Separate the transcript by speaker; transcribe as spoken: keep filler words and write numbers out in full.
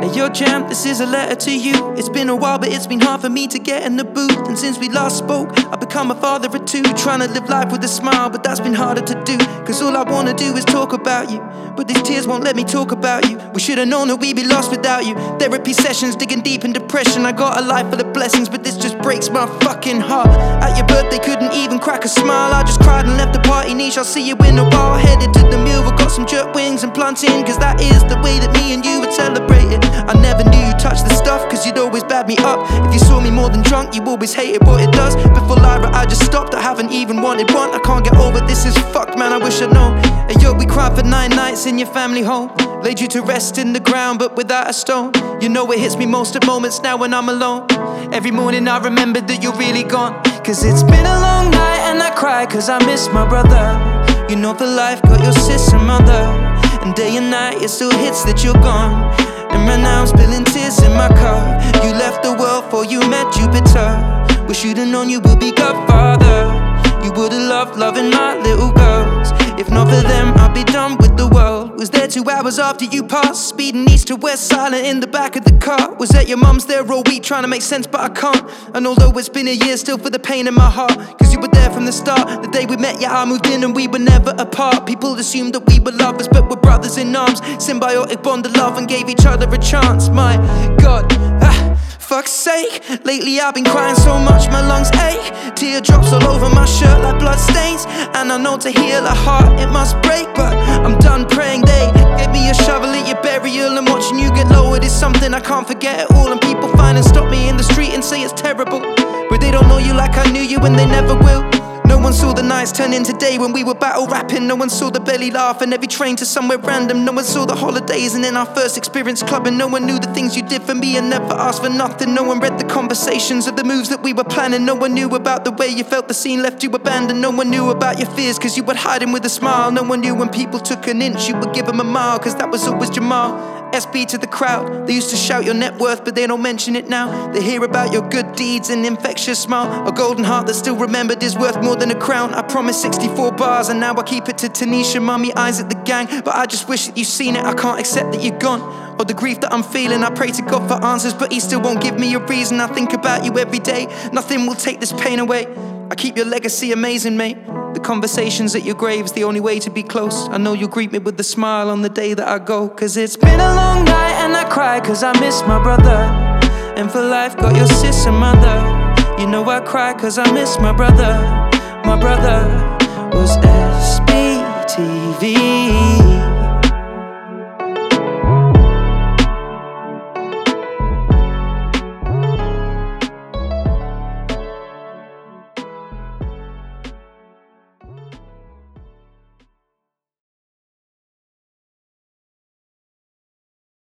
Speaker 1: Hey yo Jam, this is a letter to you. It's been a while but it's been hard for me to get in the booth. And since we last spoke, I've become a father of two, trying to live life with a smile, but that's been harder to do. Cause all I wanna do is talk about you, but these tears won't let me talk about you. We should've known that we'd be lost without you. Therapy sessions, digging deep in depression. I got a life full of blessings, but this just breaks my fucking heart. At your birthday couldn't even crack a smile. I just cried and left the party niche. I'll see you in a while. Headed to the mill, we got some jerk wings and plantain, cause that is the way that me and you would celebrate it. I never knew you touched the stuff, cause you'd always bad me up. If you saw me more than drunk, you always hated what it does. Before Lyra I just stopped, I haven't even wanted one. I can't get over this, is fucked man, I wish I'd known. And yo, we cried for nine nights in your family home. Laid you to rest in the ground but without a stone. You know it hits me most at moments now when I'm alone. Every morning I remember that you're really gone. Cause it's been a long night and I cry cause I miss my brother. You know for life got your sister mother. And day and night it still hits that you're gone. And right now I'm spilling tears in my car. You left the world before you met Jupiter. Wish you'd have known you would be Godfather. You would've loved loving my little girls. If not for them, I'd be done with the world. Was there two hours after you passed, speeding east to west, silent in the back of the car. Was at your mum's there all week, trying to make sense, but I can't. And although it's been a year, still for the pain in my heart. Cause you were there from the start. The day we met, yeah, I moved in and we were never apart. People assumed that we were lovers, but we're brothers in arms. Symbiotic bond of love and gave each other a chance. My God, ah, fuck's sake. Lately I've been crying so much, my lungs ache. Teardrops all over my shirt like blood stains. And I know to heal a heart it must break, but I'm done praying. They gave me a shovel at your burial, and watching you get lowered is something I can't forget at all. And people find and stop me in the street and say it's terrible, but they don't know you like I knew you and they never will. No one saw the nights turn into day when we were battle rapping. No one saw the belly laugh and every train to somewhere random. No one saw the holidays and then our first experience clubbing. No one knew the things you did for me and never asked for nothing. No one read the conversations of the moves that we were planning. No one knew about the way you felt the scene left you abandoned. No one knew about your fears cause you would hide him with a smile. No one knew when people took an inch you would give them a mile, cause that was always Jamal. S B to the crowd, they used to shout your net worth but they don't mention it now. They hear about your good deeds and infectious smile. A golden heart that's still remembered is worth more than a crown. I promised sixty-four bars and now I keep it to Tanisha, Mummy, eyes at the gang. But I just wish that you've seen it, I can't accept that you're gone. Or the grief that I'm feeling, I pray to God for answers, but he still won't give me a reason. I think about you every day, nothing will take this pain away. I keep your legacy amazing, mate. The conversations at your grave's the only way to be close. I know you'll greet me with a smile on the day that I go. Cause it's been a long night and I cry cause I miss my brother. And for life got your sister mother. You know I cry cause I miss my brother. My brother was